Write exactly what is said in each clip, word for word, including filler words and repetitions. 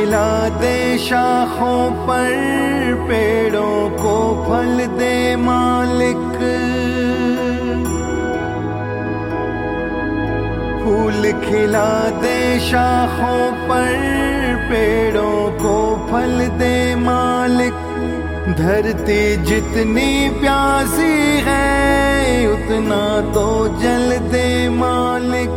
खिला दे शाखों पर, पेड़ों को फल दे मालिक। फूल खिला दे शाखों पर, पेड़ों को फल दे मालिक। धरती जितनी प्यासी है, उतना तो जल दे मालिक।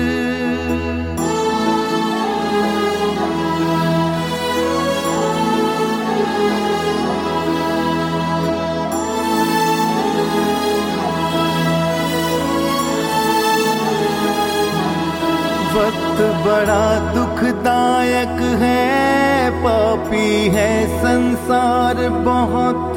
वक्त बड़ा दुखदायक है, पापी है संसार बहुत।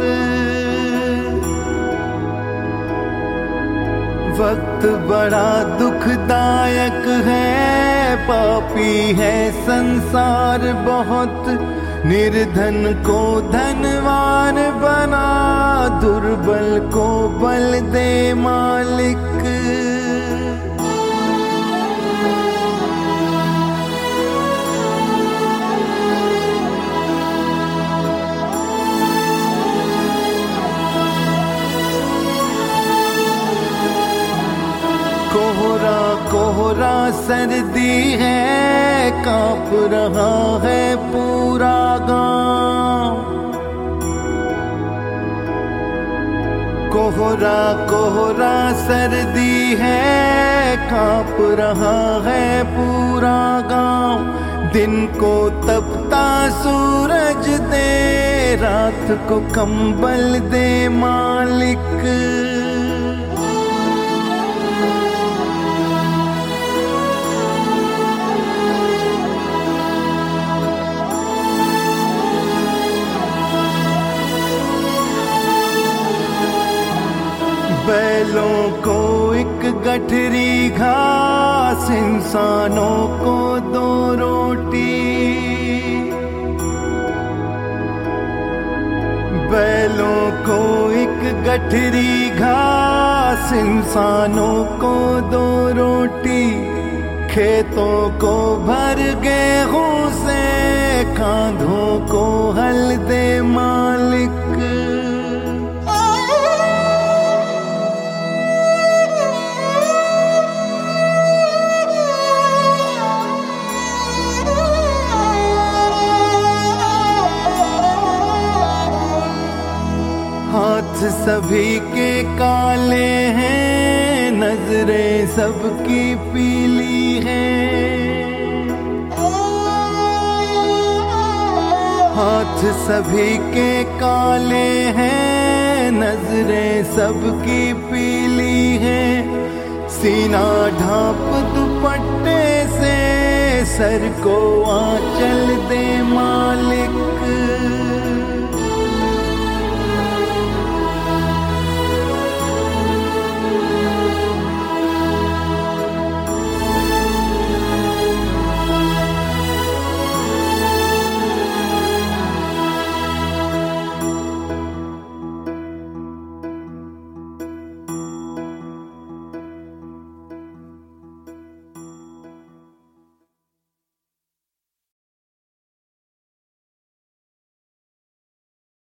वक्त बड़ा दुखदायक है, पापी है संसार बहुत। निर्धन को धनवान बना, दुर्बल को बल दे मालिक। कोहरा कोहरा सर्दी है, कांप रहा है पूरा गांव। कोहरा कोहरा सर्दी है, कांप रहा है पूरा गांव। दिन को तपता सूरज दे, रात को कंबल दे मालिक। बैलों को एक गठरी घास, इंसानों को दो रोटी। बैलों को एक गठरी घास, इंसानों को दो रोटी। खेतों को भर गेहूं से, कांधों को हल दे मालिक। हाथ सभी के काले हैं, नजरें सबकी पीली हैं। हाथ सभी के काले हैं, नजरें सबकी पीली हैं। सीना ढांप दुपट्टे से, सर को आंचल दे मालिक।